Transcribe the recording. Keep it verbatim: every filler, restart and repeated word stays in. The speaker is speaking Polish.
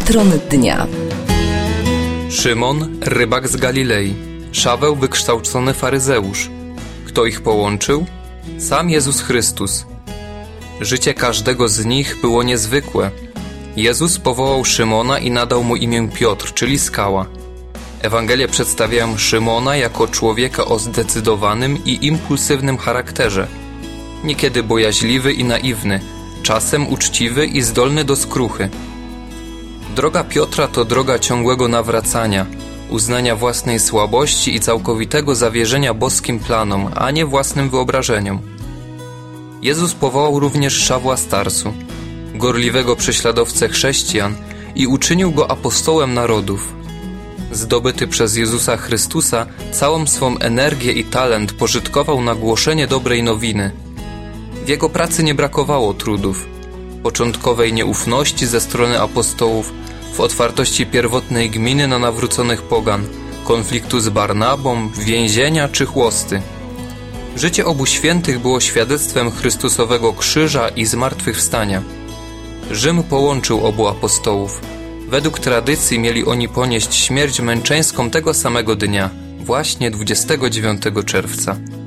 Patron dnia. Szymon, rybak z Galilei, Szaweł, wykształcony faryzeusz. Kto ich połączył? Sam Jezus Chrystus. Życie każdego z nich było niezwykłe. Jezus powołał Szymona i nadał mu imię Piotr, czyli skała. Ewangelie przedstawiają Szymona jako człowieka o zdecydowanym i impulsywnym charakterze. Niekiedy bojaźliwy i naiwny, czasem uczciwy i zdolny do skruchy. Droga Piotra to droga ciągłego nawracania, uznania własnej słabości i całkowitego zawierzenia boskim planom, a nie własnym wyobrażeniom. Jezus powołał również Szawła z Tarsu, gorliwego prześladowcę chrześcijan, i uczynił go apostołem narodów. Zdobyty przez Jezusa Chrystusa, całą swą energię i talent pożytkował na głoszenie dobrej nowiny. W jego pracy nie brakowało trudów, początkowej nieufności ze strony apostołów, w otwartości pierwotnej gminy na nawróconych pogan, konfliktu z Barnabą, więzienia czy chłosty. Życie obu świętych było świadectwem Chrystusowego krzyża i zmartwychwstania. Rzym połączył obu apostołów. Według tradycji mieli oni ponieść śmierć męczeńską tego samego dnia, właśnie dwudziestego dziewiątego czerwca.